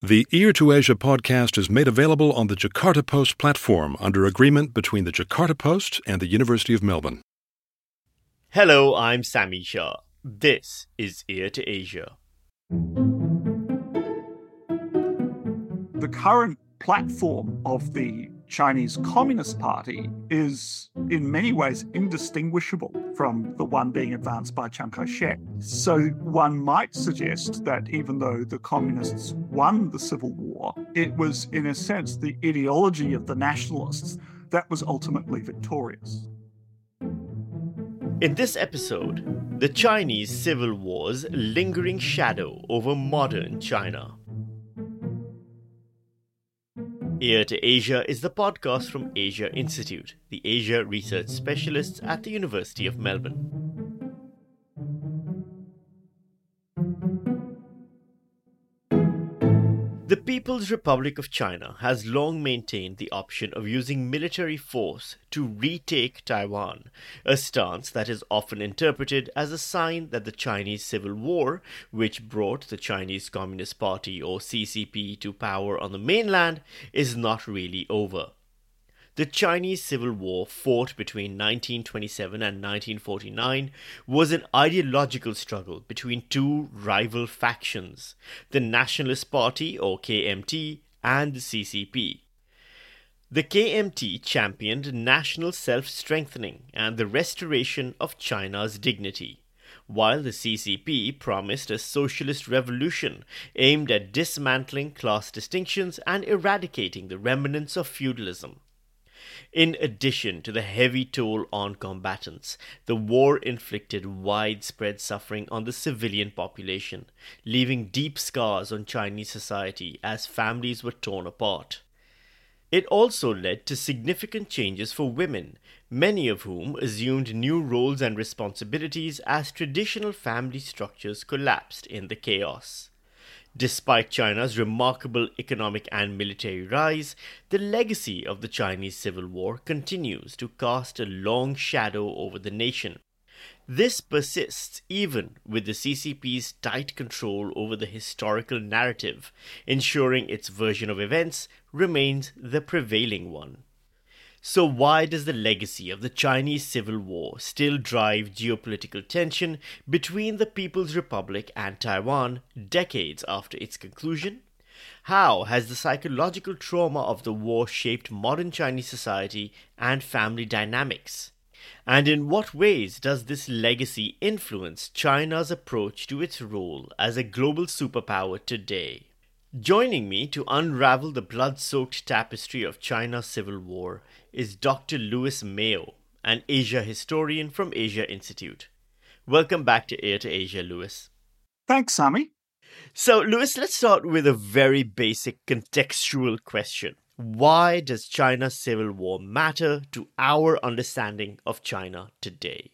The Ear to Asia podcast is made available on the Jakarta Post platform under agreement between the Jakarta Post and the University of Melbourne. Hello, I'm Sami Shah. This is Ear to Asia. The current platform of the Chinese Communist Party is in many ways indistinguishable from the one being advanced by Chiang Kai-shek. So one might suggest that even though the communists won the Civil War, it was in a sense the ideology of the nationalists that was ultimately victorious. In this episode, the Chinese Civil War's lingering shadow over modern China. Ear to Asia is the podcast from Asia Institute, the Asia research specialists at the University of Melbourne. The People's Republic of China has long maintained the option of using military force to retake Taiwan, a stance that is often interpreted as a sign that the Chinese Civil War, which brought the Chinese Communist Party or CCP to power on the mainland, is not really over. The Chinese Civil War, fought between 1927 and 1949, was an ideological struggle between two rival factions, the Nationalist Party or KMT and the CCP. The KMT championed national self-strengthening and the restoration of China's dignity, while the CCP promised a socialist revolution aimed at dismantling class distinctions and eradicating the remnants of feudalism. In addition to the heavy toll on combatants, the war inflicted widespread suffering on the civilian population, leaving deep scars on Chinese society as families were torn apart. It also led to significant changes for women, many of whom assumed new roles and responsibilities as traditional family structures collapsed in the chaos. Despite China's remarkable economic and military rise, the legacy of the Chinese Civil War continues to cast a long shadow over the nation. This persists even with the CCP's tight control over the historical narrative, ensuring its version of events remains the prevailing one. So why does the legacy of the Chinese Civil War still drive geopolitical tension between the People's Republic and Taiwan decades after its conclusion? How has the psychological trauma of the war shaped modern Chinese society and family dynamics? And in what ways does this legacy influence China's approach to its role as a global superpower today? Joining me to unravel the blood-soaked tapestry of China's Civil War is Dr. Louis Mayo, an Asia historian from Asia Institute. Welcome back to Ear to Asia, Louis. Thanks, Sami. So, Louis, let's start with a very basic contextual question. Why does China's Civil War matter to our understanding of China today?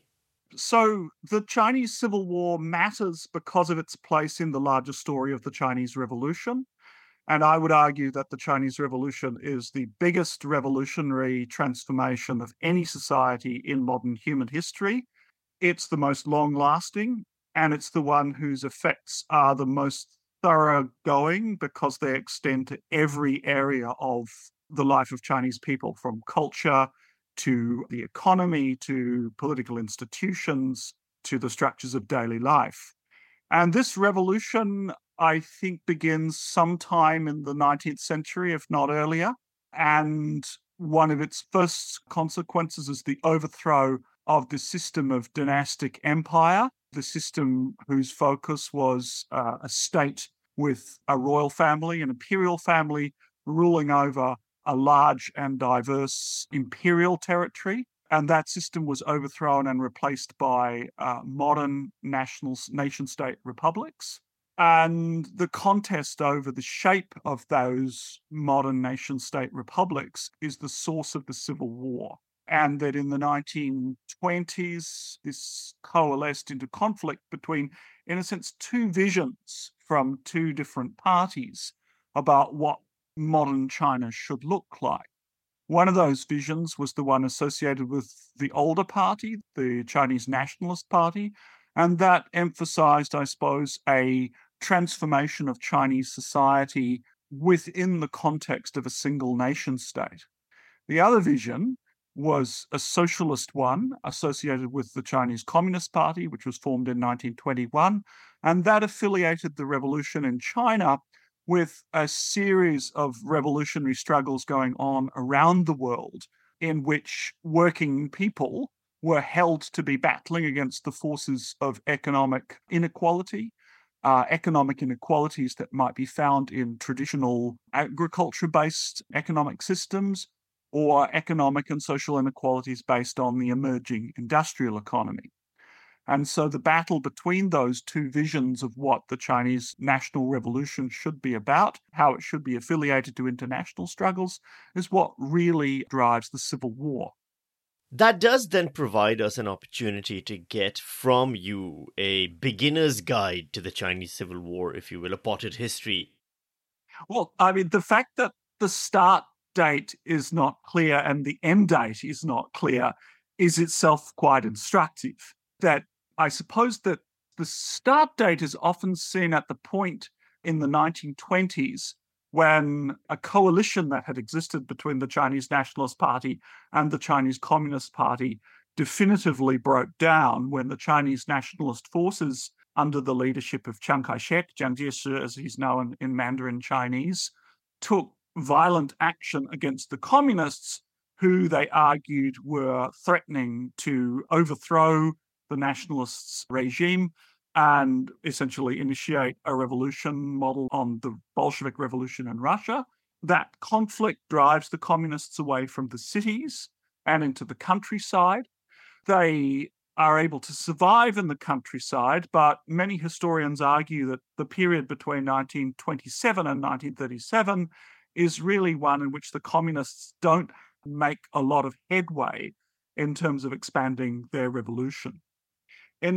So the Chinese Civil War matters because of its place in the larger story of the Chinese Revolution. And I would argue that the Chinese Revolution is the biggest revolutionary transformation of any society in modern human history. It's the most long-lasting, and it's the one whose effects are the most thoroughgoing because they extend to every area of the life of Chinese people, from culture to the economy, to political institutions, to the structures of daily life. And this revolution, I think, begins sometime in the 19th century, if not earlier. And one of its first consequences is the overthrow of the system of dynastic empire, the system whose focus was a state with a royal family, an imperial family, ruling over a large and diverse imperial territory. And that system was overthrown and replaced by modern nation-state republics. And the contest over the shape of those modern nation-state republics is the source of the Civil War. And that in the 1920s, this coalesced into conflict between, in a sense, two visions from two different parties about what modern China should look like. One of those visions was the one associated with the older party, the Chinese Nationalist Party, and that emphasized, I suppose, a transformation of Chinese society within the context of a single nation state. The other vision was a socialist one associated with the Chinese Communist Party, which was formed in 1921, and that affiliated the revolution in China with a series of revolutionary struggles going on around the world in which working people were held to be battling against the forces of economic inequality, economic inequalities that might be found in traditional agriculture-based economic systems, or economic and social inequalities based on the emerging industrial economy. And so the battle between those two visions of what the Chinese national revolution should be about, how it should be affiliated to international struggles, is what really drives the Civil War. That does then provide us an opportunity to get from you a beginner's guide to the Chinese Civil War, if you will, a potted history. Well, I mean, the fact that the start date is not clear and the end date is not clear is itself quite instructive. That I suppose that the start date is often seen at the point in the 1920s when a coalition that had existed between the Chinese Nationalist Party and the Chinese Communist Party definitively broke down when the Chinese nationalist forces, under the leadership of Chiang Kai-shek, Jiang Jieshi as he's known in Mandarin Chinese, took violent action against the communists, who they argued were threatening to overthrow the nationalists' regime and essentially initiate a revolution model on the Bolshevik Revolution in Russia. That conflict drives the communists away from the cities and into the countryside. They are able to survive in the countryside, but many historians argue that the period between 1927 and 1937 is really one in which the communists don't make a lot of headway in terms of expanding their revolution. In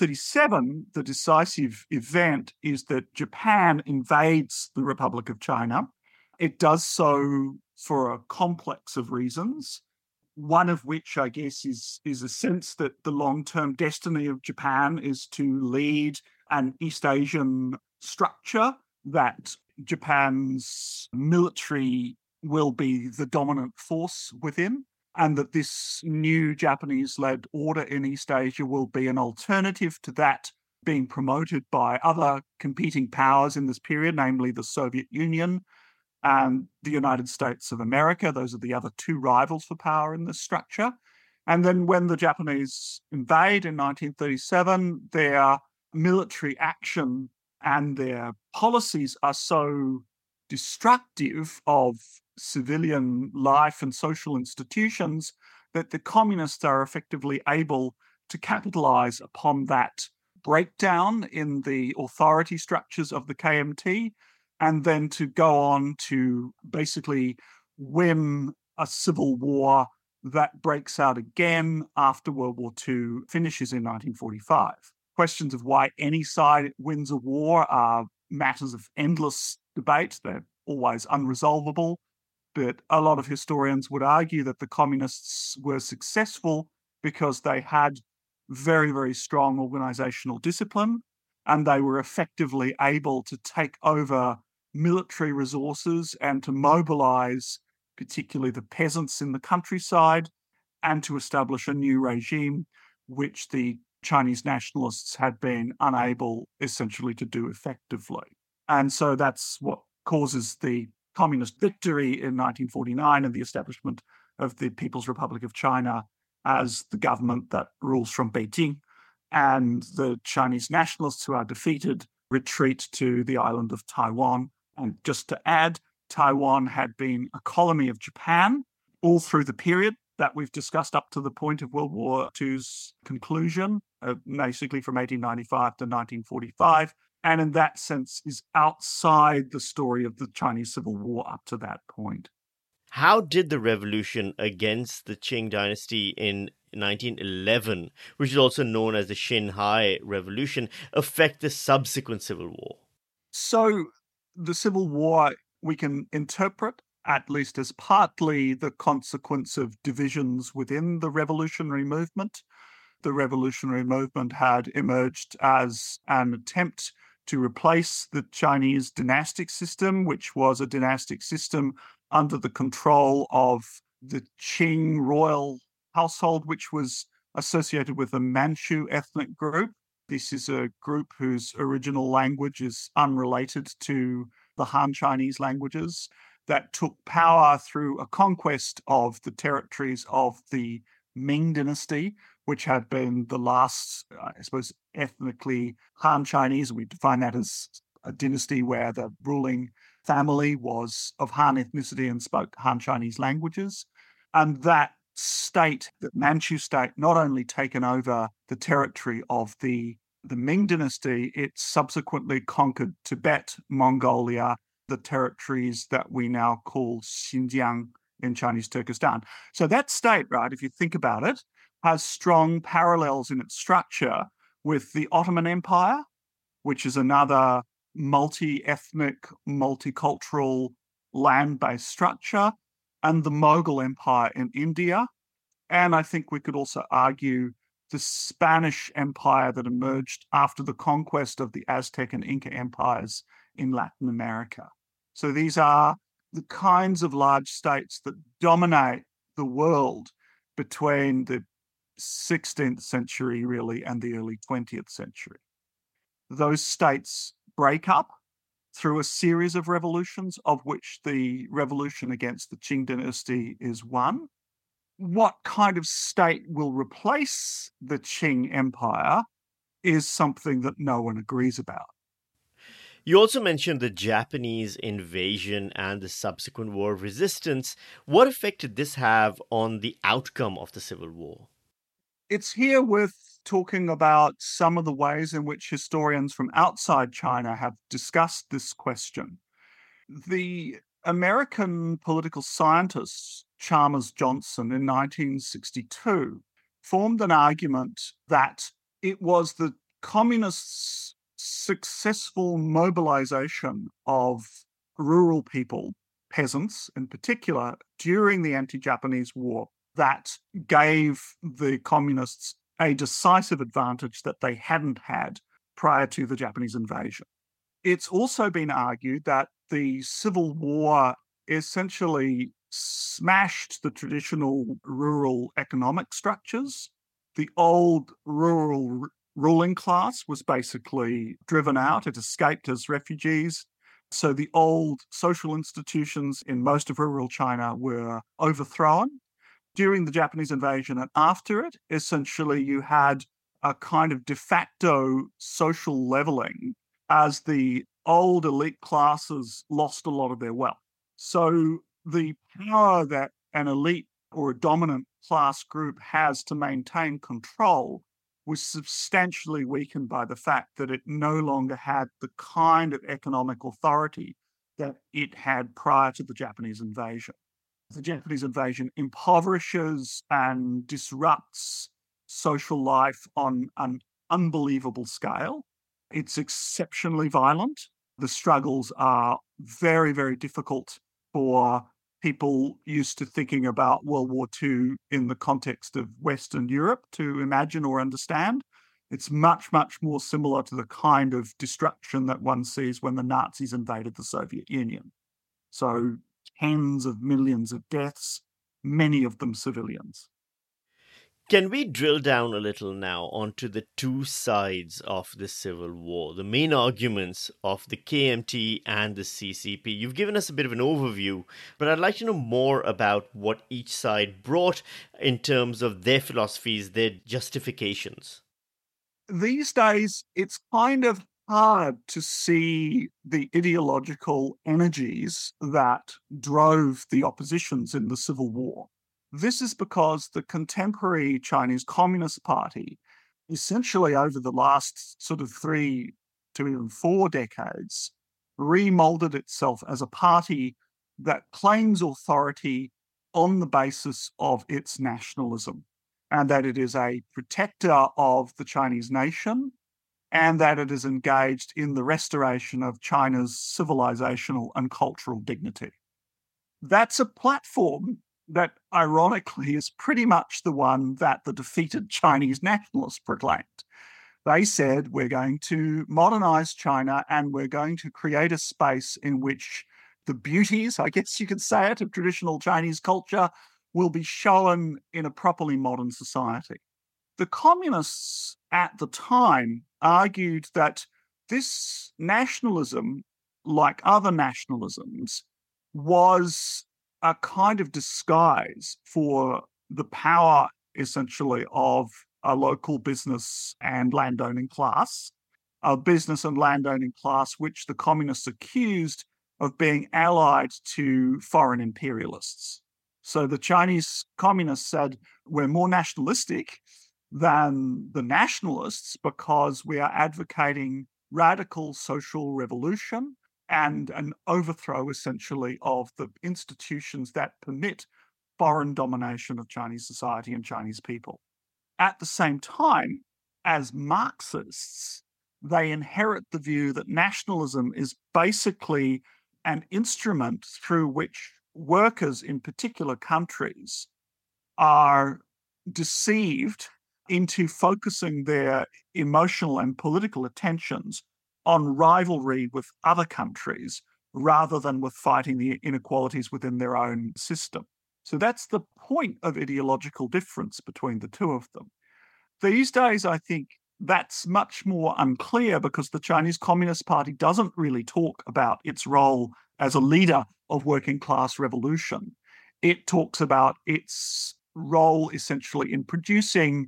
1937, the decisive event is that Japan invades the Republic of China. It does so for a complex of reasons, one of which, I guess, is a sense that the long-term destiny of Japan is to lead an East Asian structure, that Japan's military will be the dominant force within, and that this new Japanese-led order in East Asia will be an alternative to that being promoted by other competing powers in this period, namely the Soviet Union and the United States of America. Those are the other two rivals for power in this structure. And then when the Japanese invade in 1937, their military action and their policies are so destructive of civilian life and social institutions that the communists are effectively able to capitalize upon that breakdown in the authority structures of the KMT, and then to go on to basically win a civil war that breaks out again after World War II finishes in 1945. Questions of why any side wins a war are matters of endless debate. They're always unresolvable. But a lot of historians would argue that the communists were successful because they had very, very strong organizational discipline, and they were effectively able to take over military resources and to mobilize particularly the peasants in the countryside and to establish a new regime, which the Chinese nationalists had been unable essentially to do effectively. And so that's what causes the communist victory in 1949 and the establishment of the People's Republic of China as the government that rules from Beijing. And the Chinese nationalists who are defeated retreat to the island of Taiwan. And just to add, Taiwan had been a colony of Japan all through the period that we've discussed up to the point of World War II's conclusion, basically from 1895 to 1945, and in that sense is outside the story of the Chinese Civil War up to that point. How did the revolution against the Qing dynasty in 1911, which is also known as the Xinhai Revolution, affect the subsequent Civil War? So the Civil War we can interpret at least as partly the consequence of divisions within the revolutionary movement. The revolutionary movement had emerged as an attempt to replace the Chinese dynastic system, which was a dynastic system under the control of the Qing royal household, which was associated with the Manchu ethnic group. This is a group whose original language is unrelated to the Han Chinese languages, that took power through a conquest of the territories of the Ming dynasty, which had been the last, I suppose, ethnically Han Chinese. We define that as a dynasty where the ruling family was of Han ethnicity and spoke Han Chinese languages. And that state, the Manchu state, not only taken over the territory of the Ming dynasty, it subsequently conquered Tibet, Mongolia, the territories that we now call Xinjiang in Chinese Turkestan. So that state, right, if you think about it, has strong parallels in its structure with the Ottoman Empire, which is another multi-ethnic, multicultural, land-based structure, and the Mughal Empire in India. And I think we could also argue the Spanish Empire that emerged after the conquest of the Aztec and Inca empires in Latin America. So these are the kinds of large states that dominate the world between the 16th century, really, and the early 20th century. Those states break up through a series of revolutions, of which the revolution against the Qing dynasty is one. What kind of state will replace the Qing Empire is something that no one agrees about. You also mentioned the Japanese invasion and the subsequent war of resistance. What effect did this have on the outcome of the Civil War? It's here worth talking about some of the ways in which historians from outside China have discussed this question. The American political scientist Chalmers Johnson in 1962 formed an argument that it was the communists' successful mobilization of rural people, peasants in particular, during the anti-Japanese war that gave the communists a decisive advantage that they hadn't had prior to the Japanese invasion. It's also been argued that the Civil War essentially smashed the traditional rural economic structures. The old rural ruling class was basically driven out. It escaped as refugees. So the old social institutions in most of rural China were overthrown. During the Japanese invasion and after it, essentially you had a kind of de facto social leveling as the old elite classes lost a lot of their wealth. So the power that an elite or a dominant class group has to maintain control was substantially weakened by the fact that it no longer had the kind of economic authority that it had prior to the Japanese invasion. The Japanese invasion impoverishes and disrupts social life on an unbelievable scale. It's exceptionally violent. The struggles are very, very difficult for people used to thinking about World War II in the context of Western Europe to imagine or understand. It's much, much more similar to the kind of destruction that one sees when the Nazis invaded the Soviet Union. So tens of millions of deaths, many of them civilians. Can we drill down a little now onto the two sides of the Civil War, the main arguments of the KMT and the CCP? You've given us a bit of an overview, but I'd like to know more about what each side brought in terms of their philosophies, their justifications. These days, it's kind of hard to see the ideological energies that drove the oppositions in the Civil War. This is because the contemporary Chinese Communist Party, essentially over the last sort of 3 to even 4 decades, remolded itself as a party that claims authority on the basis of its nationalism, and that it is a protector of the Chinese nation, and that it is engaged in the restoration of China's civilizational and cultural dignity. That's a platform that, ironically, is pretty much the one that the defeated Chinese nationalists proclaimed. They said, we're going to modernize China and we're going to create a space in which the beauties, I guess you could say it, of traditional Chinese culture will be shown in a properly modern society. The communists at the time argued that this nationalism, like other nationalisms, was a kind of disguise for the power, essentially, of a local business and landowning class, a business and landowning class which the communists accused of being allied to foreign imperialists. So the Chinese communists said, we're more nationalistic than the nationalists because we are advocating radical social revolution and an overthrow, essentially, of the institutions that permit foreign domination of Chinese society and Chinese people. At the same time, as Marxists, they inherit the view that nationalism is basically an instrument through which workers in particular countries are deceived into focusing their emotional and political attentions on rivalry with other countries rather than with fighting the inequalities within their own system. So that's the point of ideological difference between the two of them. These days, I think that's much more unclear because the Chinese Communist Party doesn't really talk about its role as a leader of working class revolution. It talks about its role essentially in producing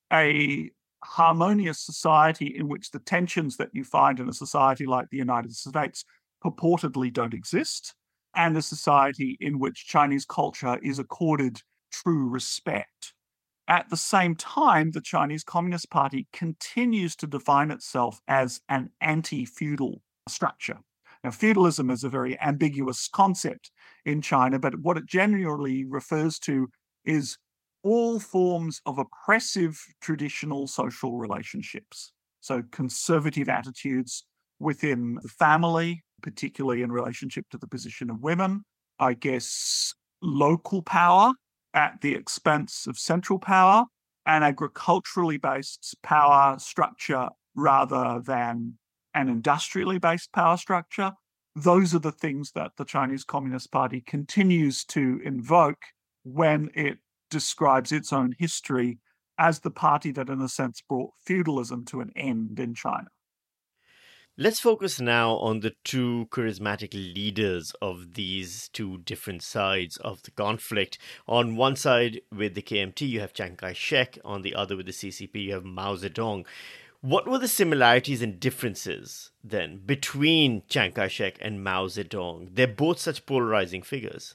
a harmonious society in which the tensions that you find in a society like the United States purportedly don't exist, and a society in which Chinese culture is accorded true respect. At the same time, the Chinese Communist Party continues to define itself as an anti-feudal structure. Now, feudalism is a very ambiguous concept in China, but what it generally refers to is all forms of oppressive traditional social relationships. So conservative attitudes within the family, particularly in relationship to the position of women, I guess local power at the expense of central power, and agriculturally based power structure rather than an industrially based power structure. Those are the things that the Chinese Communist Party continues to invoke when it describes its own history as the party that, in a sense, brought feudalism to an end in China. Let's focus now on the two charismatic leaders of these two different sides of the conflict. On one side, with the KMT, you have Chiang Kai-shek. On the other, with the CCP, you have Mao Zedong. What were the similarities and differences, then, between Chiang Kai-shek and Mao Zedong? They're both such polarizing figures.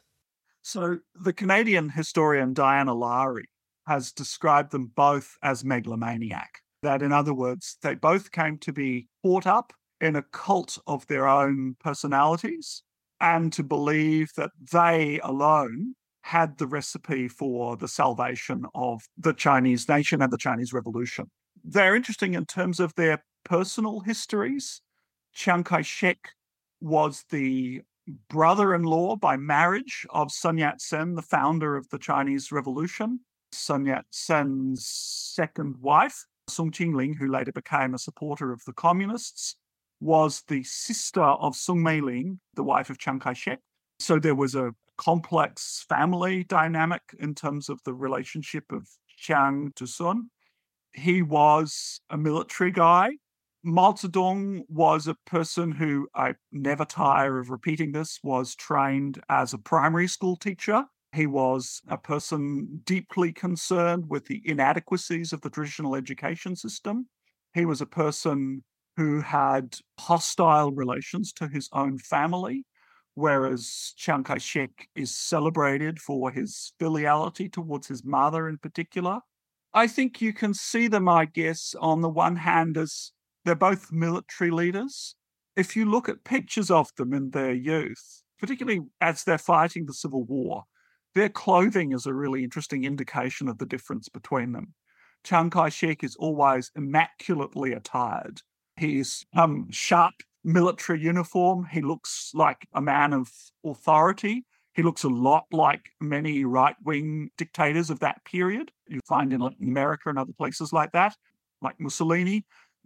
So the Canadian historian Diana Lowry has described them both as megalomaniac. That, in other words, they both came to be caught up in a cult of their own personalities and to believe that they alone had the recipe for the salvation of the Chinese nation and the Chinese Revolution. They're interesting in terms of their personal histories. Chiang Kai-shek was the brother-in-law by marriage of Sun Yat-sen, the founder of the Chinese Revolution. Sun Yat-sen's second wife, Sung Ching-ling, who later became a supporter of the communists, was the sister of Sung Mei-ling, the wife of Chiang Kai-shek. So there was a complex family dynamic in terms of the relationship of Chiang to Sun. He was a military guy. Mao Zedong was a person who, I never tire of repeating this, was trained as a primary school teacher. He was a person deeply concerned with the inadequacies of the traditional education system. He was a person who had hostile relations to his own family, whereas Chiang Kai-shek is celebrated for his filiality towards his mother in particular. I think you can see them, I guess, on the one hand as they're both military leaders. If you look at pictures of them in their youth, particularly as they're fighting the Civil War, their clothing is a really interesting indication of the difference between them. Chiang Kai-shek is always immaculately attired. He's sharp military uniform. He looks like a man of authority. He looks a lot like many right-wing dictators of that period you find in America and other places like that, like Mussolini.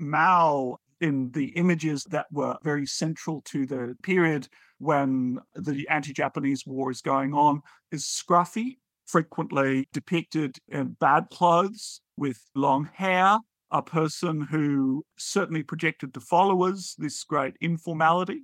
Mao, in the images that were very central to the period when the anti-Japanese war is going on, is scruffy, frequently depicted in bad clothes with long hair, a person who certainly projected to followers this great informality.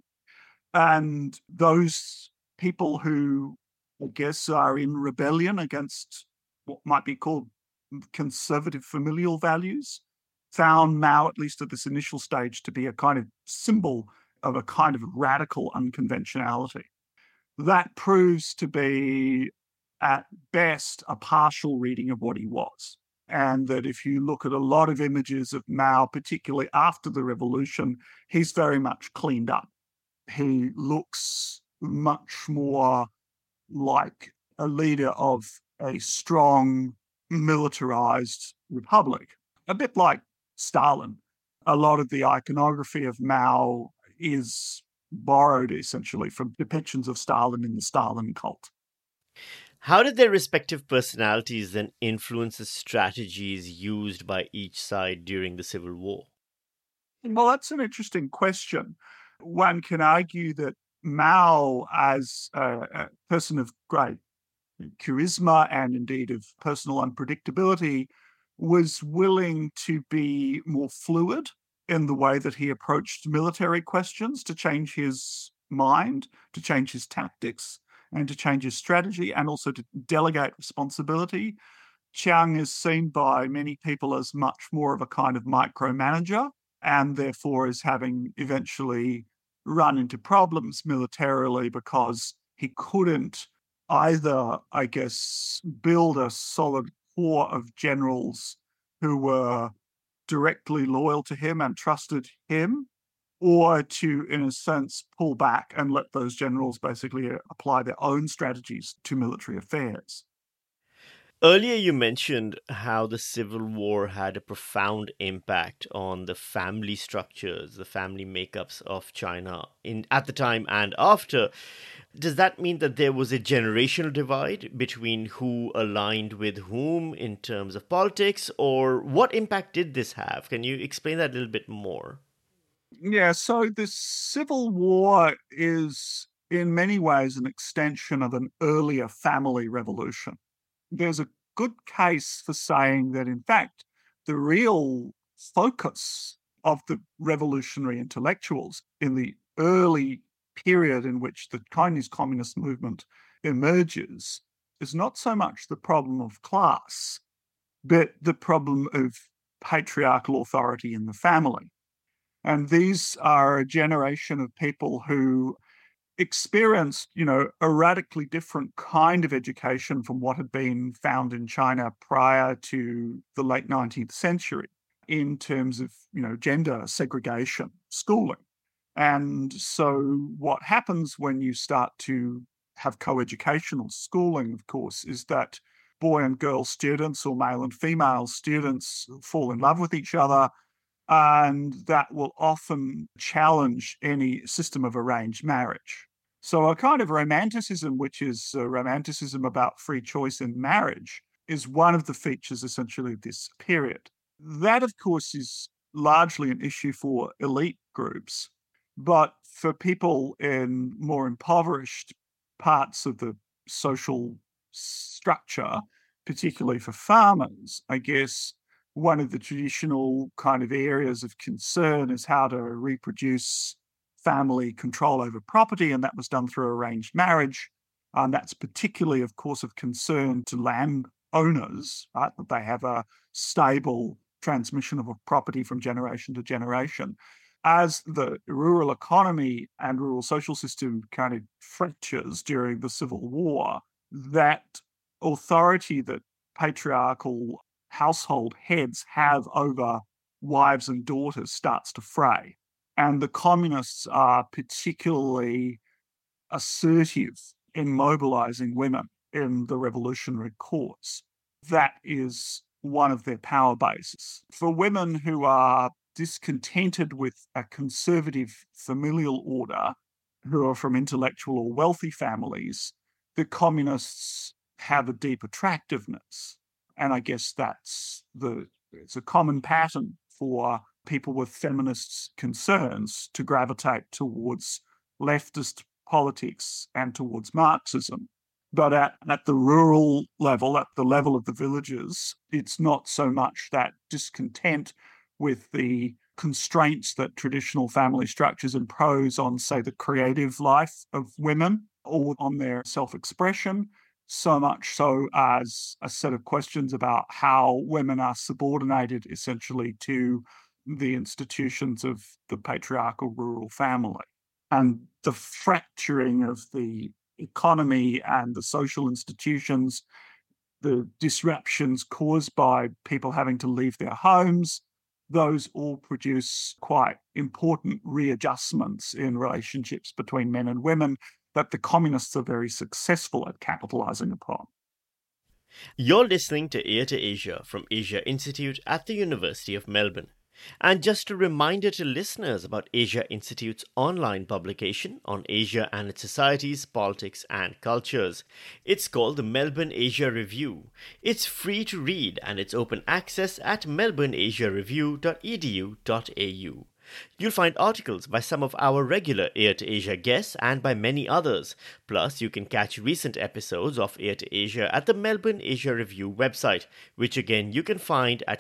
And those people who, I guess, are in rebellion against what might be called conservative familial values, found Mao, at least at this initial stage, to be a kind of symbol of a kind of radical unconventionality. That proves to be, at best, a partial reading of what he was. And that if you look at a lot of images of Mao, particularly after the revolution, he's very much cleaned up. He looks much more like a leader of a strong, militarized republic, a bit like Stalin. A lot of the iconography of Mao is borrowed essentially from depictions of Stalin in the Stalin cult. How did their respective personalities then influence the strategies used by each side during the Civil War? Well, that's an interesting question. One can argue that Mao, as a person of great charisma and indeed of personal unpredictability, was willing to be more fluid in the way that he approached military questions, to change his mind, to change his tactics, and to change his strategy, and also to delegate responsibility. Chiang is seen by many people as much more of a kind of micromanager, and therefore is having eventually run into problems militarily because he couldn't either, I guess, build a solid core of generals who were directly loyal to him and trusted him, or to, in a sense, pull back and let those generals basically apply their own strategies to military affairs. Earlier, you mentioned how the Civil War had a profound impact on the family structures, the family makeups of China at the time and after. Does that mean that there was a generational divide between who aligned with whom in terms of politics, or what impact did this have? Can you explain that a little bit more? Yeah, so the Civil War is in many ways an extension of an earlier family revolution. There's a good case for saying that, in fact, the real focus of the revolutionary intellectuals in the early period in which the Chinese Communist movement emerges is not so much the problem of class, but the problem of patriarchal authority in the family. And these are a generation of people who experienced, a radically different kind of education from what had been found in China prior to the late 19th century in terms of, gender segregation, schooling. And so what happens when you start to have coeducational schooling, of course, is that boy and girl students or male and female students fall in love with each other, and that will often challenge any system of arranged marriage. So a kind of romanticism, which is a romanticism about free choice in marriage, is one of the features essentially of this period. That, of course, is largely an issue for elite groups, but for people in more impoverished parts of the social structure, particularly for farmers, I guess one of the traditional kind of areas of concern is how to reproduce family control over property, and that was done through arranged marriage. And that's particularly, of course, of concern to landowners, right? That they have a stable transmission of a property from generation to generation. As the rural economy and rural social system kind of fractures during the Civil War, that authority that patriarchal household heads have over wives and daughters starts to fray. And the communists are particularly assertive in mobilizing women in the revolutionary cause. That is one of their power bases. For women who are discontented with a conservative familial order, who are from intellectual or wealthy families, the communists have a deep attractiveness. And I guess it's a common pattern for people with feminist concerns to gravitate towards leftist politics and towards Marxism. But at the rural level, at the level of the villages, it's not so much that discontent with the constraints that traditional family structures impose on, say, the creative life of women or on their self-expression, so much so as a set of questions about how women are subordinated essentially to the institutions of the patriarchal rural family. And the fracturing of the economy and the social institutions, the disruptions caused by people having to leave their homes, those all produce quite important readjustments in relationships between men and women that the communists are very successful at capitalizing upon. You're listening to Ear to Asia from Asia Institute at the University of Melbourne. And just a reminder to listeners about Asia Institute's online publication on Asia and its societies, politics, and cultures. It's called the Melbourne Asia Review. It's free to read and it's open access at melbourneasiareview.edu.au. You'll find articles by some of our regular Ear to Asia guests and by many others. Plus, you can catch recent episodes of Ear to Asia at the Melbourne Asia Review website, which again you can find at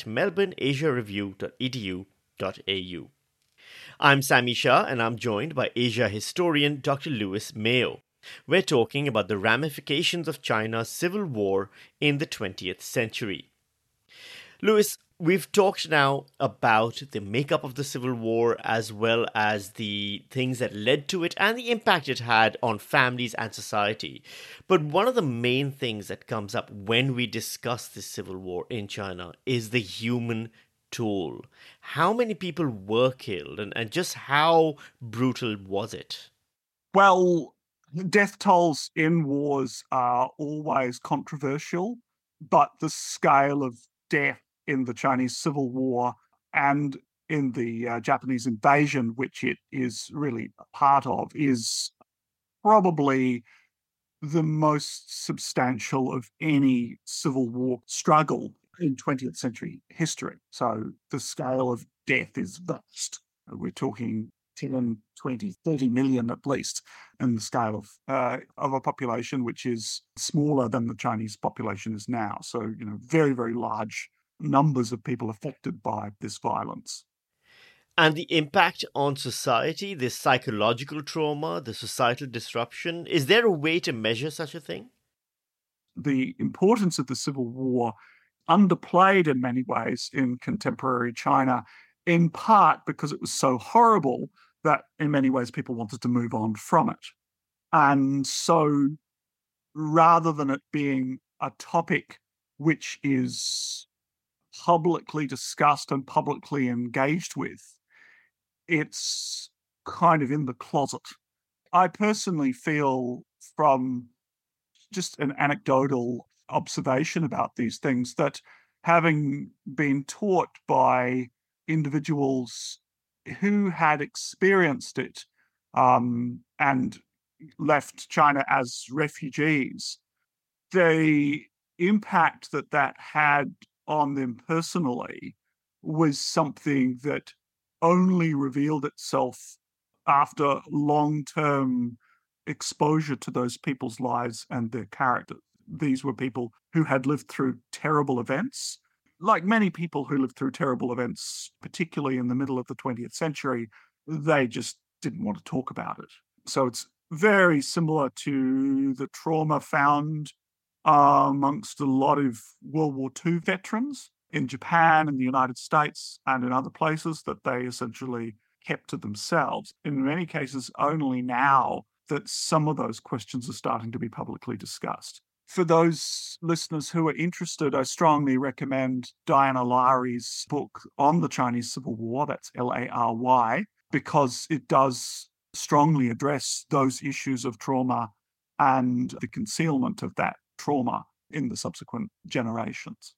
melbourneasiareview.edu.au. I'm Sami Shah and I'm joined by Asia historian Dr. Louis Mayo. We're talking about the ramifications of China's civil war in the 20th century. Louis, we've talked now about the makeup of the Civil War as well as the things that led to it and the impact it had on families and society. But one of the main things that comes up when we discuss the Civil War in China is the human toll. How many people were killed and just how brutal was it? Well, death tolls in wars are always controversial, but the scale of death in the Chinese Civil War and in the Japanese invasion, which it is really a part of, is probably the most substantial of any Civil War struggle in 20th century history. So the scale of death is vast. We're talking 10, 20, 30 million at least in the scale of a population which is smaller than the Chinese population is now. So, very, very large numbers of people affected by this violence. And the impact on society, the psychological trauma, the societal disruption, is there a way to measure such a thing? The importance of the Civil War underplayed in many ways in contemporary China, in part because it was so horrible that in many ways people wanted to move on from it. And so rather than it being a topic which is publicly discussed and publicly engaged with, it's kind of in the closet. I personally feel, from just an anecdotal observation about these things, that having been taught by individuals who had experienced it and left China as refugees, the impact that had on them personally was something that only revealed itself after long-term exposure to those people's lives and their characters. These were people who had lived through terrible events. Like many people who lived through terrible events, particularly in the middle of the 20th century, they just didn't want to talk about it. So it's very similar to the trauma found amongst a lot of World War II veterans in Japan and the United States and in other places, that they essentially kept to themselves. In many cases, only now that some of those questions are starting to be publicly discussed. For those listeners who are interested, I strongly recommend Diana Lary's book on the Chinese Civil War, that's Lary, because it does strongly address those issues of trauma and the concealment of that trauma in the subsequent generations.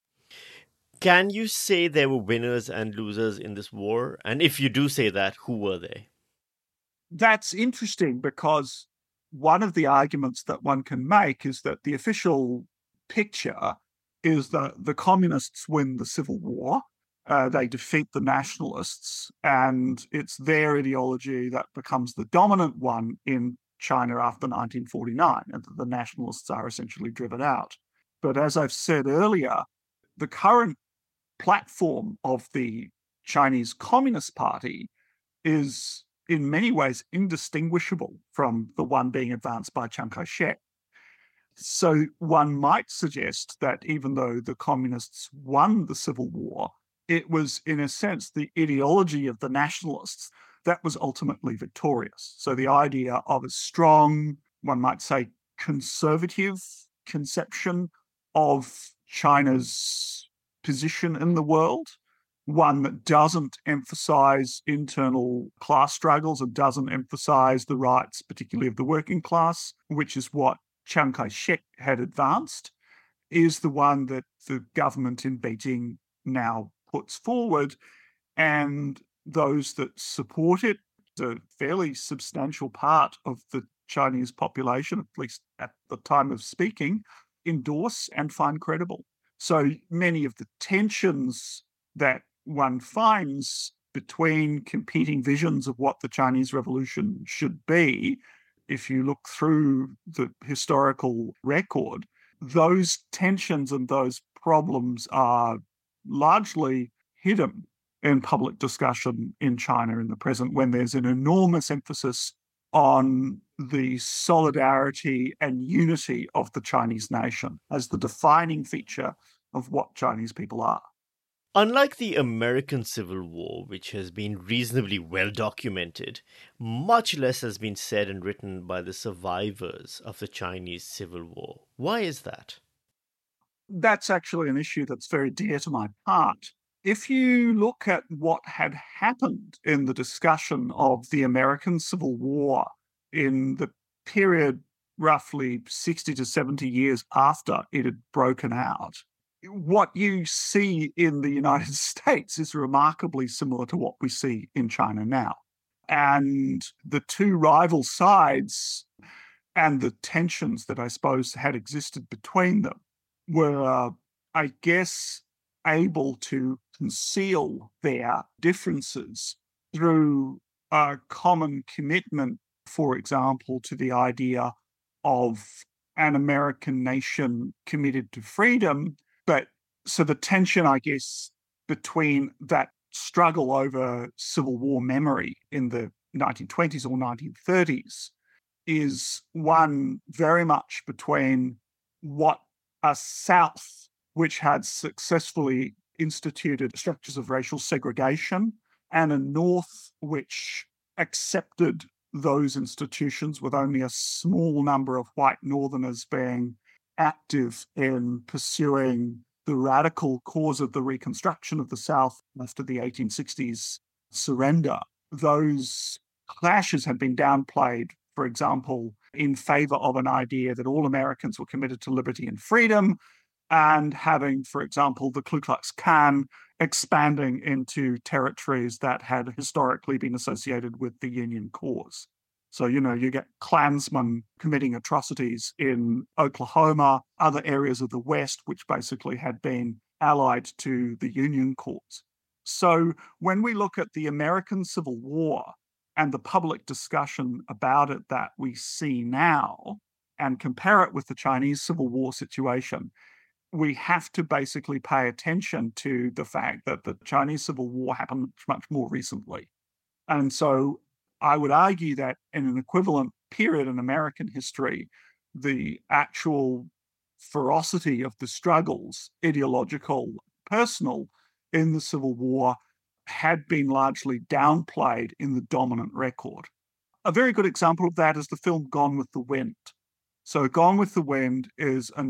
Can you say there were winners and losers in this war? And if you do say that, who were they? That's interesting, because one of the arguments that one can make is that the official picture is that the communists win the Civil War They defeat the nationalists, and it's their ideology that becomes the dominant one in China after 1949, and the nationalists are essentially driven out. But as I've said earlier, the current platform of the Chinese Communist Party is in many ways indistinguishable from the one being advanced by Chiang Kai-shek. So one might suggest that even though the communists won the Civil War, it was, in a sense, the ideology of the nationalists that was ultimately victorious. So the idea of a strong, one might say, conservative conception of China's position in the world, one that doesn't emphasize internal class struggles and doesn't emphasize the rights, particularly of the working class, which is what Chiang Kai-shek had advanced, is the one that the government in Beijing now puts forward. And those that support it, a fairly substantial part of the Chinese population, at least at the time of speaking, endorse and find credible. So many of the tensions that one finds between competing visions of what the Chinese Revolution should be, if you look through the historical record, those tensions and those problems are largely hidden in public discussion in China in the present, when there's an enormous emphasis on the solidarity and unity of the Chinese nation as the defining feature of what Chinese people are. Unlike the American Civil War, which has been reasonably well documented, much less has been said and written by the survivors of the Chinese Civil War. Why is that? That's actually an issue that's very dear to my heart. If you look at what had happened in the discussion of the American Civil War in the period roughly 60 to 70 years after it had broken out, what you see in the United States is remarkably similar to what we see in China now. And the two rival sides and the tensions that I suppose had existed between them were, I guess, able to conceal their differences through a common commitment, for example, to the idea of an American nation committed to freedom. But so the tension, I guess, between that struggle over Civil War memory in the 1920s or 1930s is one very much between what a South, which had successfully instituted structures of racial segregation, and a North, which accepted those institutions with only a small number of white Northerners being active in pursuing the radical cause of the reconstruction of the South after the 1860s surrender. Those clashes had been downplayed, for example, in favor of an idea that all Americans were committed to liberty and freedom, and having, for example, the Ku Klux Klan expanding into territories that had historically been associated with the Union cause. So, you get Klansmen committing atrocities in Oklahoma, other areas of the West, which basically had been allied to the Union cause. So when we look at the American Civil War and the public discussion about it that we see now and compare it with the Chinese Civil War situation, we have to basically pay attention to the fact that the Chinese Civil War happened much more recently. And so I would argue that in an equivalent period in American history, the actual ferocity of the struggles, ideological, personal, in the Civil War had been largely downplayed in the dominant record. A very good example of that is the film Gone with the Wind. So Gone with the Wind is a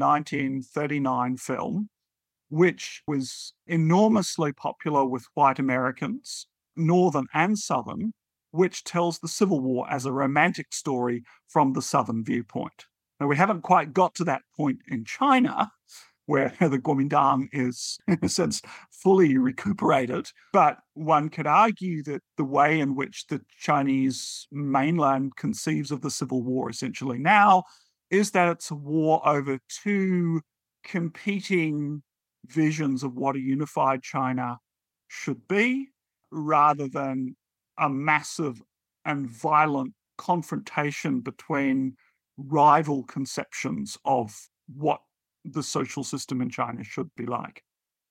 1939 film, which was enormously popular with white Americans, Northern and Southern, which tells the Civil War as a romantic story from the Southern viewpoint. Now, we haven't quite got to that point in China, where the Kuomintang is, in a sense, fully recuperated. But one could argue that the way in which the Chinese mainland conceives of the Civil War essentially now is that it's a war over two competing visions of what a unified China should be, rather than a massive and violent confrontation between rival conceptions of what the social system in China should be like.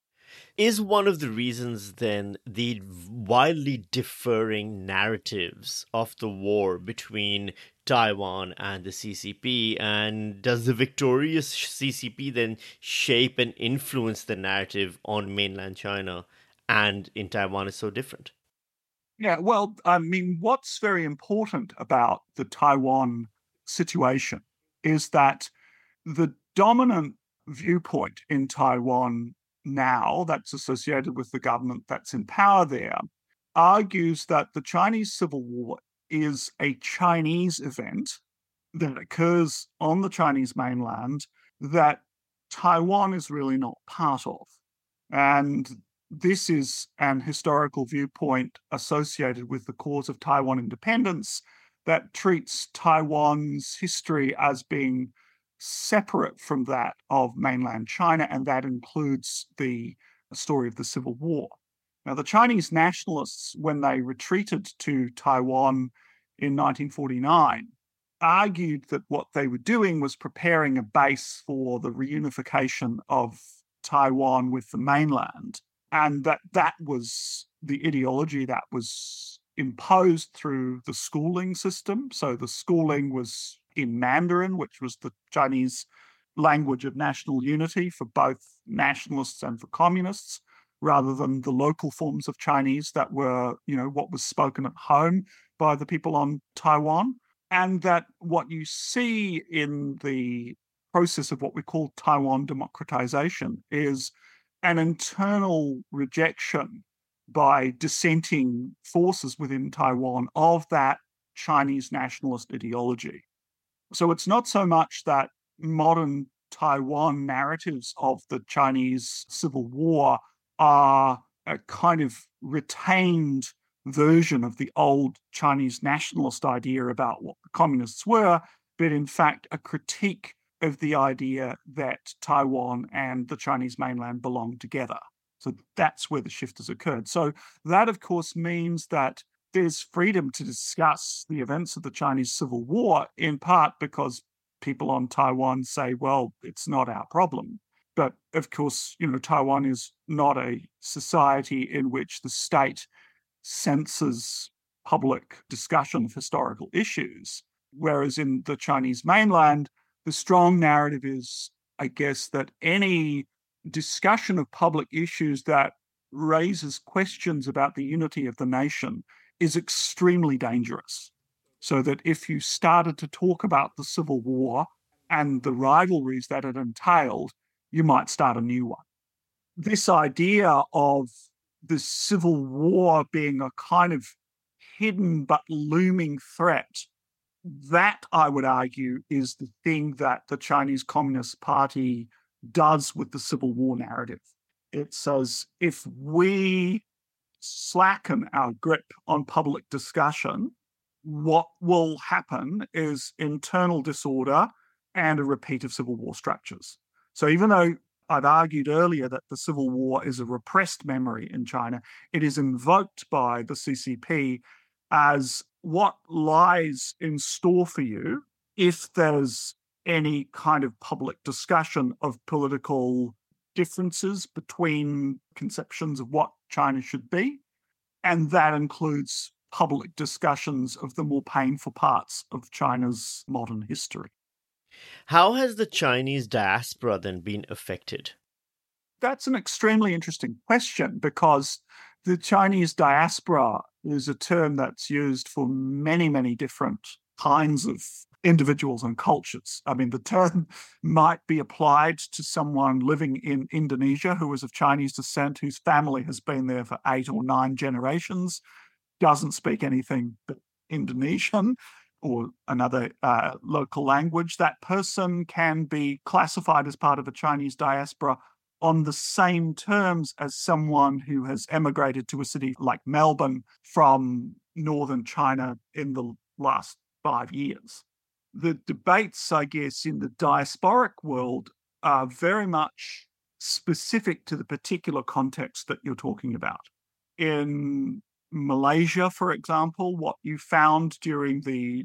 Is one of the reasons then the wildly differing narratives of the war between Taiwan and the CCP? And does the victorious CCP then shape and influence the narrative on mainland China and in Taiwan is so different? Yeah, well, I mean, what's very important about the Taiwan situation is that the dominant viewpoint in Taiwan now, that's associated with the government that's in power there, argues that the Chinese Civil War is a Chinese event that occurs on the Chinese mainland that Taiwan is really not part of. And this is an historical viewpoint associated with the cause of Taiwan independence that treats Taiwan's history as being separate from that of mainland China, and that includes the story of the Civil War. Now, the Chinese nationalists, when they retreated to Taiwan in 1949, argued that what they were doing was preparing a base for the reunification of Taiwan with the mainland, and that was the ideology that was imposed through the schooling system. So the schooling was in Mandarin, which was the Chinese language of national unity for both nationalists and for communists, rather than the local forms of Chinese that were, what was spoken at home by the people on Taiwan. And that what you see in the process of what we call Taiwan democratization is an internal rejection by dissenting forces within Taiwan of that Chinese nationalist ideology. So it's not so much that modern Taiwan narratives of the Chinese Civil War are a kind of retained version of the old Chinese nationalist idea about what the communists were, but in fact a critique of the idea that Taiwan and the Chinese mainland belong together. So that's where the shift has occurred. So that, of course, means that there's freedom to discuss the events of the Chinese Civil War, in part because people on Taiwan say, well, it's not our problem. But of course, Taiwan is not a society in which the state censors public discussion of historical issues. Whereas in the Chinese mainland, the strong narrative is, I guess, that any discussion of public issues that raises questions about the unity of the nation is extremely dangerous. So that if you started to talk about the Civil War and the rivalries that it entailed, you might start a new one. This idea of the Civil War being a kind of hidden but looming threat, that, I would argue, is the thing that the Chinese Communist Party does with the Civil War narrative. It says, if we slacken our grip on public discussion, what will happen is internal disorder and a repeat of Civil War structures. So even though I'd argued earlier that the Civil War is a repressed memory in China, it is invoked by the CCP as what lies in store for you if there's any kind of public discussion of political differences between conceptions of what China should be. And that includes public discussions of the more painful parts of China's modern history. How has the Chinese diaspora then been affected? That's an extremely interesting question, because the Chinese diaspora is a term that's used for many, many different kinds of individuals and cultures. I mean, the term might be applied to someone living in Indonesia who is of Chinese descent, whose family has been there for 8 or 9 generations, doesn't speak anything but Indonesian or another local language. That person can be classified as part of a Chinese diaspora on the same terms as someone who has emigrated to a city like Melbourne from northern China in the last 5 years. The debates, I guess, in the diasporic world are very much specific to the particular context that you're talking about. In Malaysia, for example, what you found during the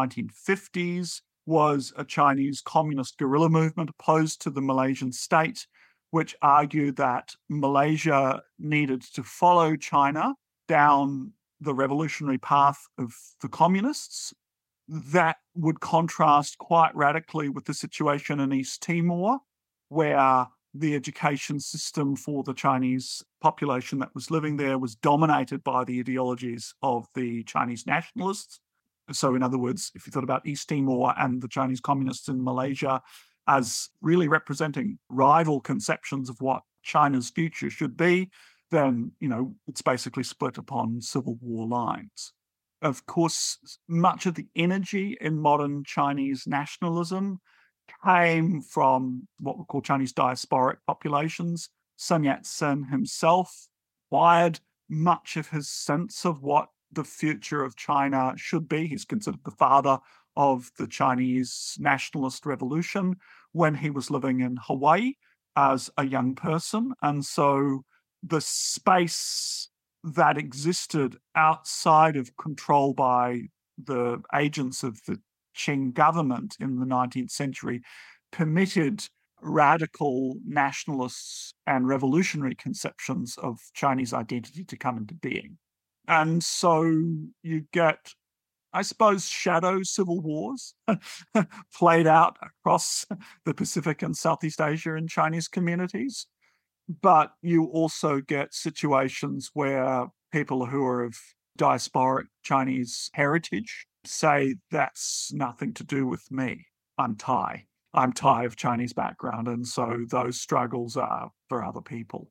1950s was a Chinese communist guerrilla movement opposed to the Malaysian state, which argued that Malaysia needed to follow China down the revolutionary path of the communists. That would contrast quite radically with the situation in East Timor, where the education system for the Chinese population that was living there was dominated by the ideologies of the Chinese nationalists. So, in other words, if you thought about East Timor and the Chinese communists in Malaysia as really representing rival conceptions of what China's future should be, then, it's basically split upon civil war lines. Of course, much of the energy in modern Chinese nationalism came from what we call Chinese diasporic populations. Sun Yat-sen himself acquired much of his sense of what the future of China should be. He's considered the father of the Chinese nationalist revolution when he was living in Hawaii as a young person. And so the space that existed outside of control by the agents of the Qing government in the 19th century permitted radical nationalists and revolutionary conceptions of Chinese identity to come into being. And so you get, I suppose, shadow civil wars played out across the Pacific and Southeast Asia in Chinese communities. But you also get situations where people who are of diasporic Chinese heritage say, that's nothing to do with me. I'm Thai. I'm Thai of Chinese background. And so those struggles are for other people.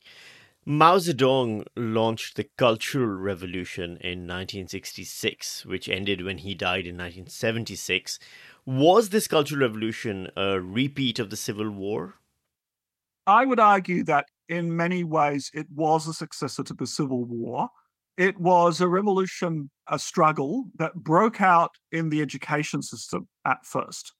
Mao Zedong launched the Cultural Revolution in 1966, which ended when he died in 1976. Was this Cultural Revolution a repeat of the Civil War? I would argue that in many ways it was a successor to the Civil War. It was a revolution, a struggle that broke out in the education system at first.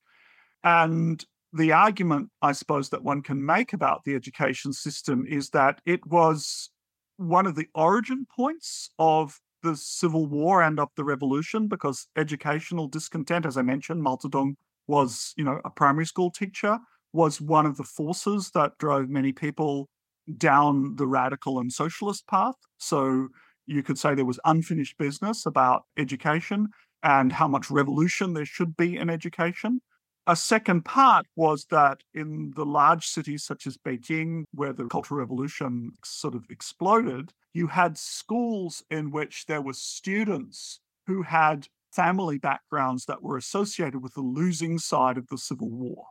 And the argument, I suppose, that one can make about the education system is that it was one of the origin points of the Civil War and of the revolution, because educational discontent, as I mentioned, Mao Zedong was, a primary school teacher, was one of the forces that drove many people down the radical and socialist path. So you could say there was unfinished business about education and how much revolution there should be in education. A second part was that in the large cities such as Beijing, where the Cultural Revolution sort of exploded, you had schools in which there were students who had family backgrounds that were associated with the losing side of the Civil War.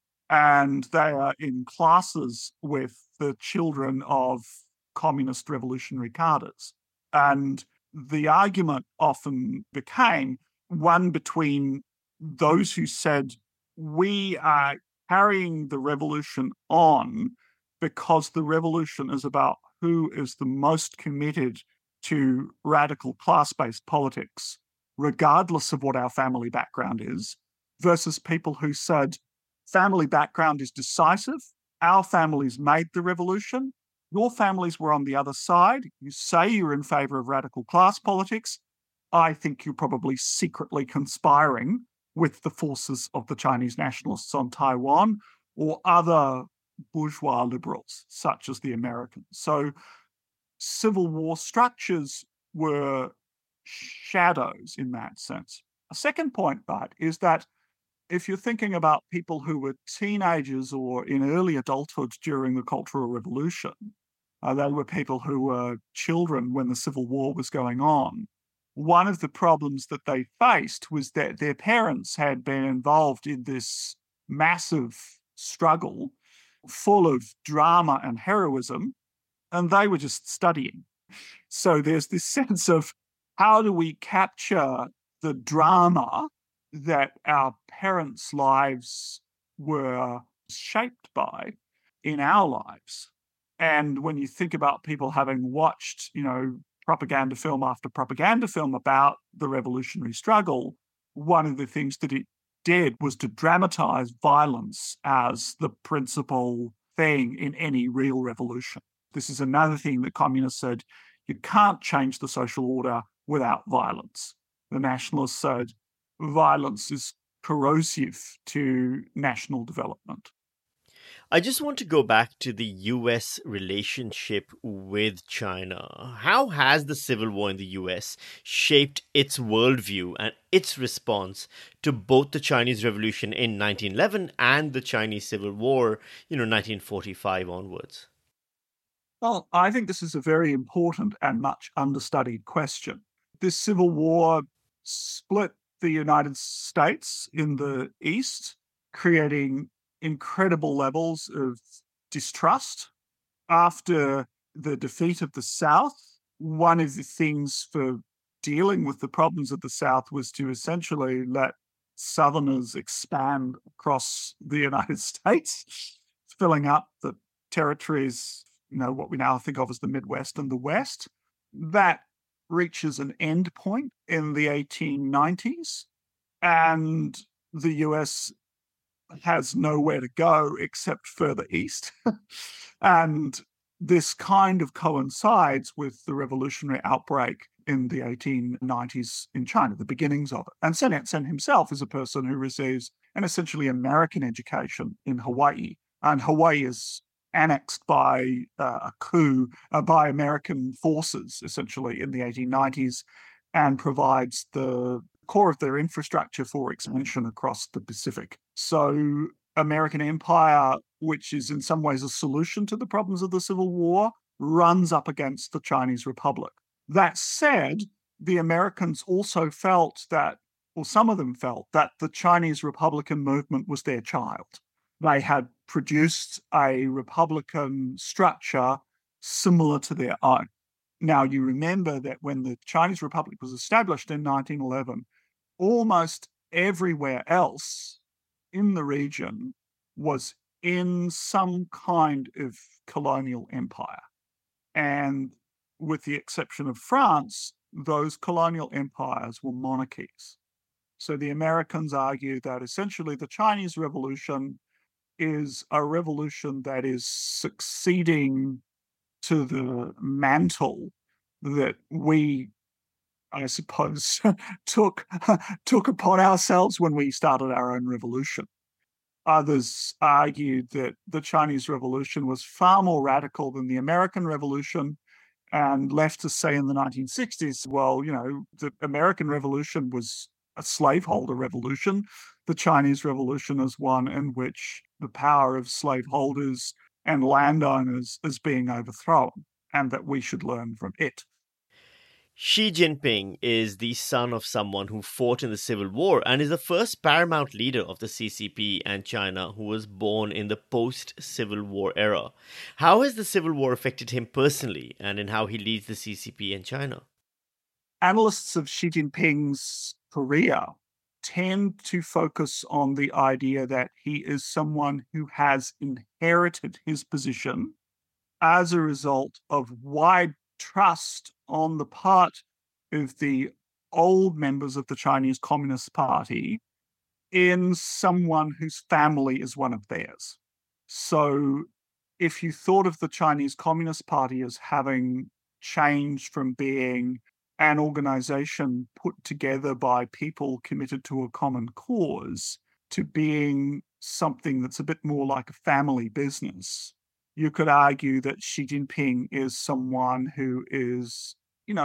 And they are in classes with the children of communist revolutionary cadres. And the argument often became one between those who said, we are carrying the revolution on because the revolution is about who is the most committed to radical class-based politics, regardless of what our family background is, versus people who said, family background is decisive. Our families made the revolution. Your families were on the other side. You say you're in favor of radical class politics. I think you're probably secretly conspiring with the forces of the Chinese nationalists on Taiwan or other bourgeois liberals, such as the Americans. So Civil War structures were shadows in that sense. A second point, right, is that if you're thinking about people who were teenagers or in early adulthood during the Cultural Revolution, they were people who were children when the Civil War was going on. One of the problems that they faced was that their parents had been involved in this massive struggle full of drama and heroism, and they were just studying. So there's this sense of how do we capture the drama that our parents' lives were shaped by in our lives. And when you think about people having watched, propaganda film after propaganda film about the revolutionary struggle, one of the things that it did was to dramatize violence as the principal thing in any real revolution. This is another thing that communists said, you can't change the social order without violence. The nationalists said violence is corrosive to national development. I just want to go back to the US relationship with China. How has the Civil War in the US shaped its worldview and its response to both the Chinese Revolution in 1911 and the Chinese Civil War, 1945 onwards? Well, I think this is a very important and much understudied question. This civil war split the United States in the East, creating incredible levels of distrust. After the defeat of the South, one of the things for dealing with the problems of the South was to essentially let Southerners expand across the United States, filling up the territories, what we now think of as the Midwest and the West. That reaches an end point in the 1890s, and the US has nowhere to go except further east. And this kind of coincides with the revolutionary outbreak in the 1890s in China, the beginnings of it. And Sun Yat-sen himself is a person who receives an essentially American education in Hawaii. And Hawaii is annexed by a coup by American forces, essentially, in the 1890s, and provides the core of their infrastructure for expansion across the Pacific. So American empire, which is in some ways a solution to the problems of the Civil War, runs up against the Chinese Republic. That said, the Americans also felt that, or some of them felt, that the Chinese Republican movement was their child. They had produced a Republican structure similar to their own. Now, you remember that when the Chinese Republic was established in 1911, almost everywhere else in the region was in some kind of colonial empire. And with the exception of France, those colonial empires were monarchies. So the Americans argue that essentially the Chinese Revolution is a revolution that is succeeding to the mantle that we, I suppose, took upon ourselves when we started our own revolution. Others argued that the Chinese Revolution was far more radical than the American Revolution, and left to say in the 1960s, well, the American Revolution was a slaveholder revolution. The Chinese Revolution is one in which the power of slaveholders and landowners is being overthrown, and that we should learn from it. Xi Jinping is the son of someone who fought in the Civil War and is the first paramount leader of the CCP and China who was born in the post-Civil War era. How has the Civil War affected him personally and in how he leads the CCP and China? Analysts of Xi Jinping's career tend to focus on the idea that he is someone who has inherited his position as a result of wide trust on the part of the old members of the Chinese Communist Party in someone whose family is one of theirs. So if you thought of the Chinese Communist Party as having changed from being an organization put together by people committed to a common cause to being something that's a bit more like a family business, you could argue that Xi Jinping is someone who is,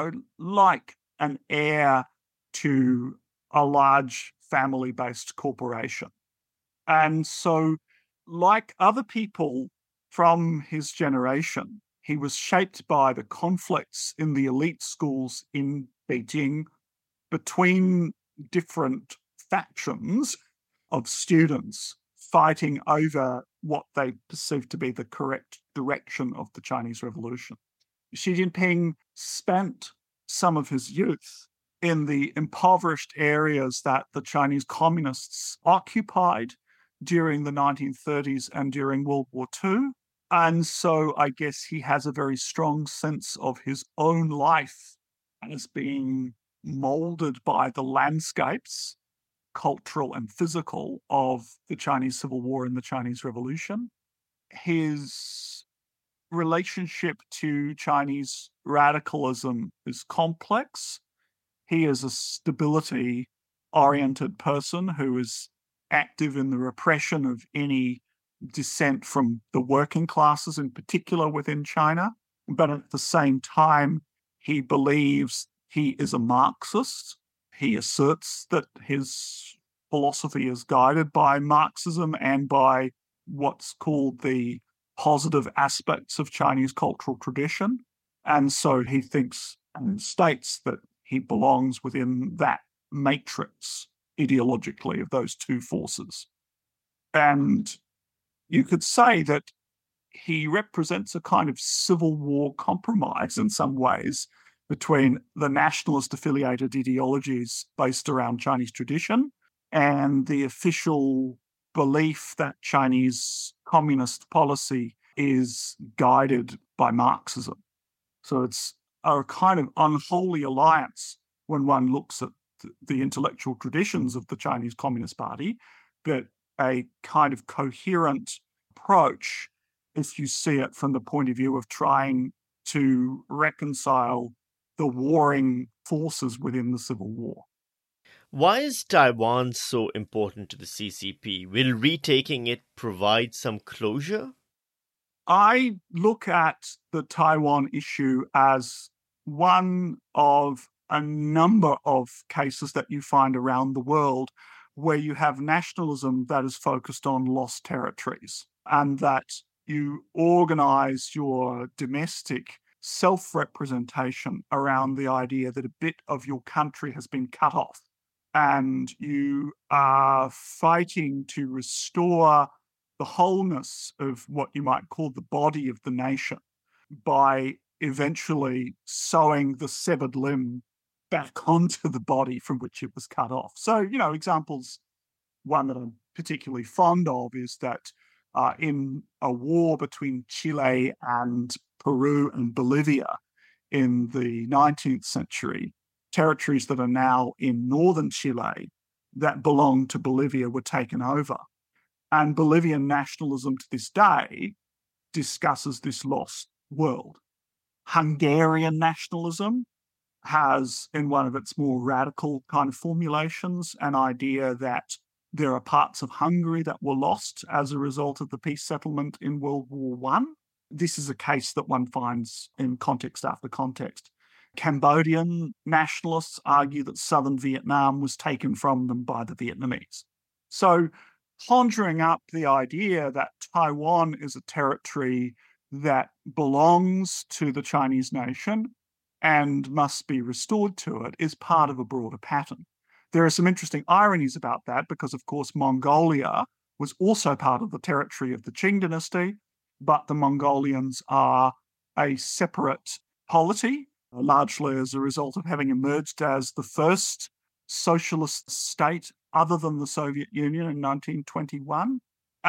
like an heir to a large family-based corporation. And so, like other people from his generation, he was shaped by the conflicts in the elite schools in Beijing between different factions of students fighting over what they perceived to be the correct direction of the Chinese Revolution. Xi Jinping spent some of his youth in the impoverished areas that the Chinese communists occupied during the 1930s and during World War II. And so I guess he has a very strong sense of his own life as being molded by the landscapes, cultural and physical, of the Chinese Civil War and the Chinese Revolution. His relationship to Chinese radicalism is complex. He is a stability-oriented person who is active in the repression of any dissent from the working classes, in particular within China. But at the same time, he believes he is a Marxist. He asserts that his philosophy is guided by Marxism and by what's called the positive aspects of Chinese cultural tradition. And so he thinks and states that he belongs within that matrix ideologically of those two forces. And you could say that he represents a kind of civil war compromise in some ways between the nationalist affiliated ideologies based around Chinese tradition and the official belief that Chinese communist policy is guided by Marxism. So it's a kind of unholy alliance when one looks at the intellectual traditions of the Chinese Communist Party, but a kind of coherent approach if you see it from the point of view of trying to reconcile the warring forces within the Civil War. Why is Taiwan so important to the CCP? Will retaking it provide some closure? I look at the Taiwan issue as one of a number of cases that you find around the world where you have nationalism that is focused on lost territories and that you organize your domestic self-representation around the idea that a bit of your country has been cut off and you are fighting to restore the wholeness of what you might call the body of the nation by eventually sewing the severed limb back onto the body from which it was cut off. So, examples, one that I'm particularly fond of is that in a war between Chile and Peru and Bolivia in the 19th century, territories that are now in northern Chile that belonged to Bolivia were taken over. And Bolivian nationalism to this day discusses this lost world. Hungarian nationalism has, in one of its more radical kind of formulations, an idea that there are parts of Hungary that were lost as a result of the peace settlement in World War I. This is a case that one finds in context after context. Cambodian nationalists argue that southern Vietnam was taken from them by the Vietnamese. So, conjuring up the idea that Taiwan is a territory that belongs to the Chinese nation and must be restored to it is part of a broader pattern. There are some interesting ironies about that because, of course, Mongolia was also part of the territory of the Qing dynasty, but the Mongolians are a separate polity, largely as a result of having emerged as the first socialist state other than the Soviet Union in 1921.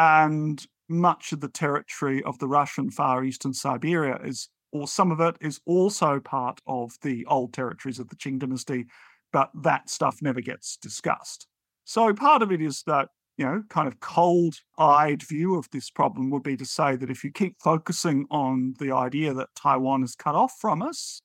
And much of the territory of the Russian Far East and Siberia or some of it is also part of the old territories of the Qing dynasty, but that stuff never gets discussed. So part of it is that, kind of cold-eyed view of this problem would be to say that if you keep focusing on the idea that Taiwan is cut off from us,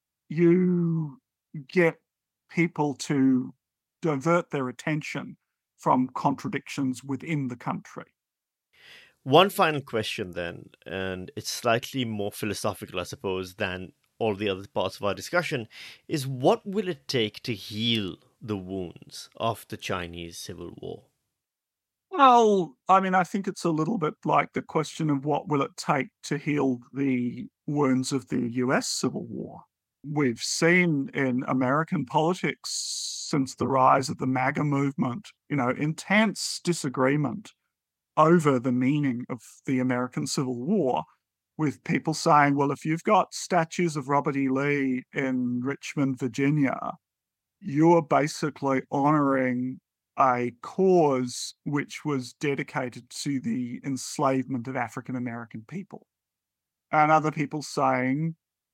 you get people to divert their attention from contradictions within the country. One final question then, and it's slightly more philosophical, I suppose, than all the other parts of our discussion, is what will it take to heal the wounds of the Chinese Civil War? Well, I think it's a little bit like the question of what will it take to heal the wounds of the US Civil War. We've seen in American politics since the rise of the MAGA movement, intense disagreement over the meaning of the American Civil War, with people saying, well, if you've got statues of Robert E. Lee in Richmond, Virginia, you're basically honoring a cause which was dedicated to the enslavement of African American people. And other people saying,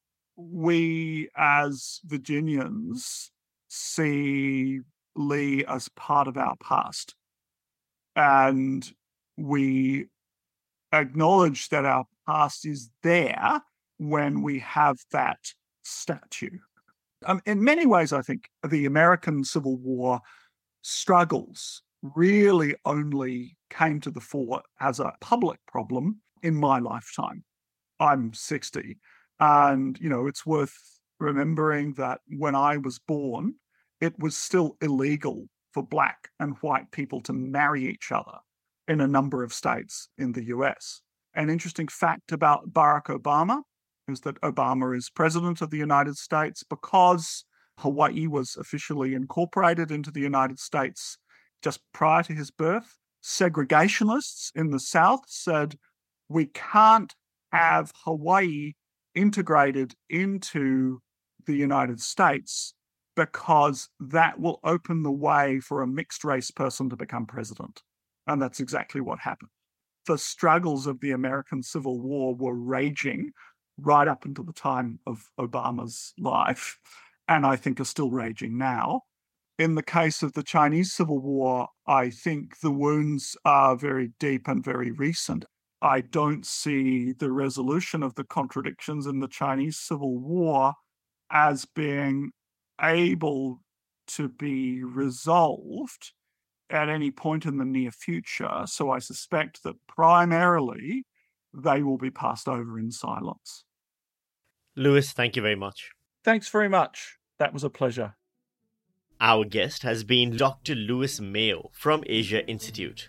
we as Virginians see Lee as part of our past. And we acknowledge that our past is there when we have that statue. In many ways, I think the American Civil War struggles really only came to the fore as a public problem in my lifetime. I'm 60, and, it's worth remembering that when I was born, it was still illegal for Black and white people to marry each other in a number of states in the US. An interesting fact about Barack Obama is that Obama is president of the United States because Hawaii was officially incorporated into the United States just prior to his birth. Segregationists in the South said, we can't have Hawaii integrated into the United States because that will open the way for a mixed race person to become president. And that's exactly what happened. The struggles of the American Civil War were raging right up until the time of Obama's life, and I think are still raging now. In the case of the Chinese Civil War, I think the wounds are very deep and very recent. I don't see the resolution of the contradictions in the Chinese Civil War as being able to be resolved at any point in the near future. So I suspect that primarily they will be passed over in silence. Lewis, thank you very much. Thanks very much. That was a pleasure. Our guest has been Dr. Lewis Mayo from Asia Institute.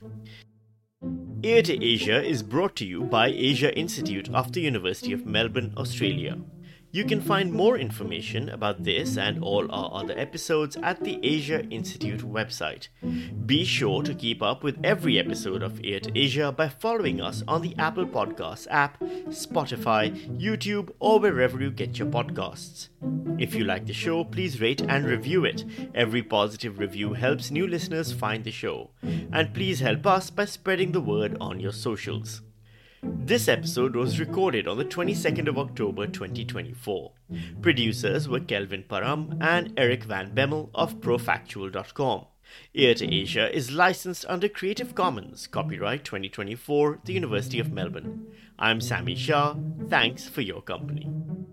Ear to Asia is brought to you by Asia Institute of the University of Melbourne, Australia. You can find more information about this and all our other episodes at the Asia Institute website. Be sure to keep up with every episode of Ear to Asia by following us on the Apple Podcasts app, Spotify, YouTube, or wherever you get your podcasts. If you like the show, please rate and review it. Every positive review helps new listeners find the show. And please help us by spreading the word on your socials. This episode was recorded on the 22nd of October 2024. Producers were Kelvin Param and Eric Van Bemmel of Profactual.com. Ear to Asia is licensed under Creative Commons, copyright 2024, the University of Melbourne. I'm Sami Shah. Thanks for your company.